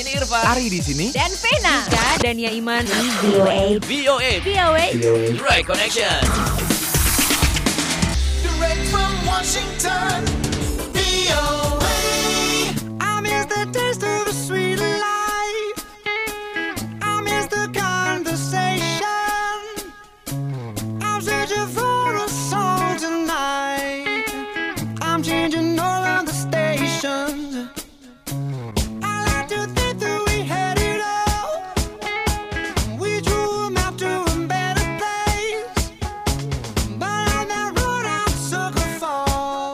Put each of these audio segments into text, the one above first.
Irfan, Ari di sini, dan Vena, Dania Iman, VOA Direct Connection. Direct from Washington, VOA. I miss the taste of the sweet life. I miss the conversation. I'm searching for a song tonight. I'm changing all of the stations. I like to think that we had it all. We drew a map to a better place. But on that road I took a fall.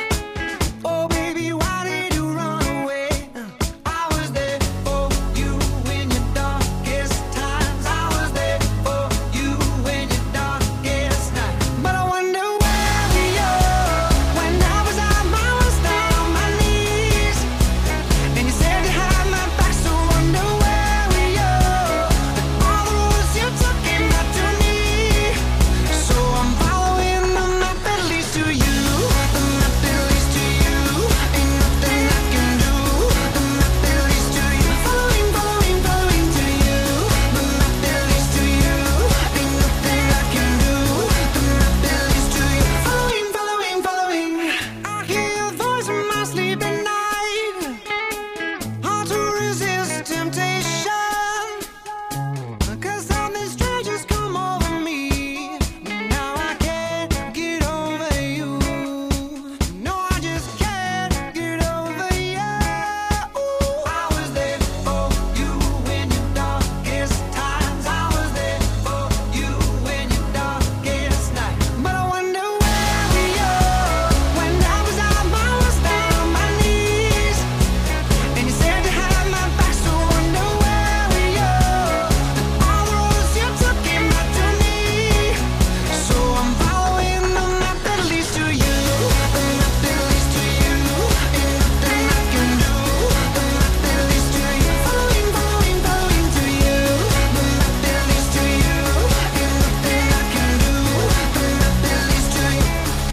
Oh baby, why did you run away? I was there for you in your darkest times. I was there for you in your darkest night. But I wonder where we are when I was on my worst, down on my knees. And you said you had my back, so wonder where we are. All the roads you took came back to me. So I'm following the map that leads to you. The map that leads to you. Ain't nothing I can do. The map that leads to you. Following to you. The map that leads to you. Ain't nothing I can do. The map that leads to you. Following. I hear your voice in my sleep at night. Hard to resist temptation. 'Cause something strange has come over me. Now I can't get over you. No, I just can't get over you. I was there for you in your darkest times. I was there for you in your darkest night. But I wonder where we are when I was on my worst, down on my knees. And you said you had my back, so wonder where we are. All the roads you took came back to me. So I'm following the map that leads to you. The map that leads to you. Ain't nothing I can do. The map that leads to you. Following to you. The map that leads to you. Ain't nothing I can do. The map that leads to you.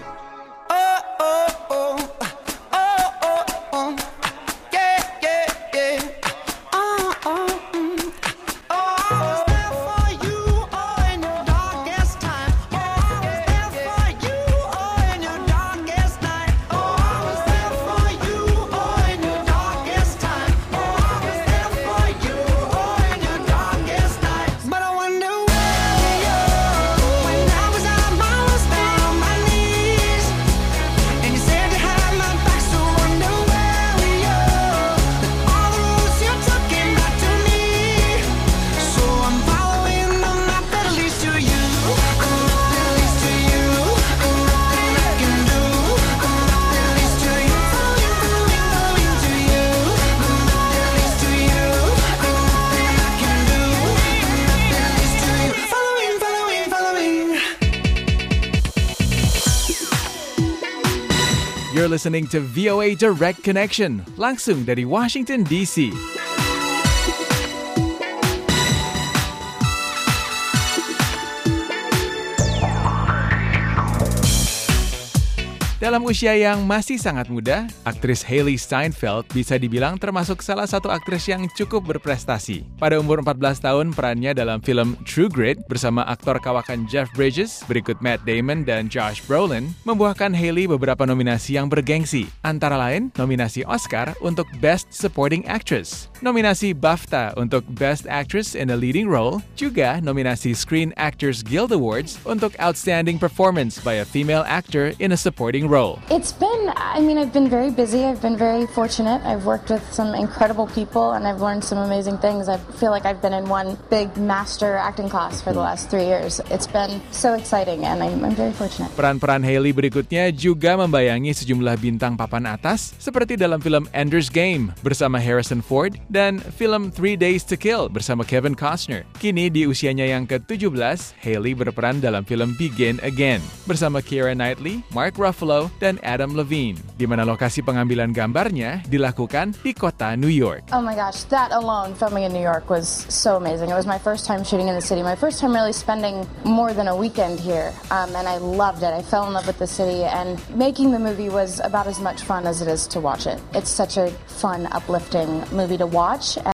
But I wonder where we are when I was on my worst, down on my knees. And you said you had my back, so wonder where we are. All the roads you took came back to me. So I'm following the map that leads to you. The map that leads to you. Ain't nothing I can do. The map that leads to you. Following to you. The map that leads to you. Ain't nothing I can do. The map that leads to you. Following. you're listening to VOA Direct Connection, langsung dari Washington, D.C. Dalam usia yang masih sangat muda, aktris Hailee Steinfeld bisa dibilang termasuk salah satu aktris yang cukup berprestasi. Pada umur 14 tahun, perannya dalam film True Grit bersama aktor kawakan Jeff Bridges, berikut Matt Damon dan Josh Brolin, membuahkan Hailee beberapa nominasi yang bergengsi. Antara lain, nominasi Oscar untuk Best Supporting Actress, nominasi BAFTA untuk Best Actress in a Leading Role, juga nominasi Screen Actors Guild Awards untuk Outstanding Performance by a Female Actor in a Supporting Role. I've been very busy. I've been very fortunate. I've worked with some incredible people and I've learned some amazing things. I feel like I've been in one big master acting class for the last 3 years. It's been so exciting and I'm very fortunate. Peran-peran Hailee berikutnya juga membayangi sejumlah bintang papan atas seperti dalam film Ender's Game bersama Harrison Ford dan film 3 Days to Kill bersama Kevin Costner. Kini di usianya yang ke-17, Hailee berperan dalam film Begin Again bersama Keira Knightley, Mark Ruffalo, dan Adam Levine, di mana lokasi pengambilan gambarnya dilakukan di kota New York. Oh my gosh, that alone, filming in New York was so amazing. It was my first time shooting in the city, my first time really spending more than a weekend here, and I loved it. I fell in love with the city, and making the movie was about as much fun as it is to watch it. It's such a fun, uplifting movie to watch.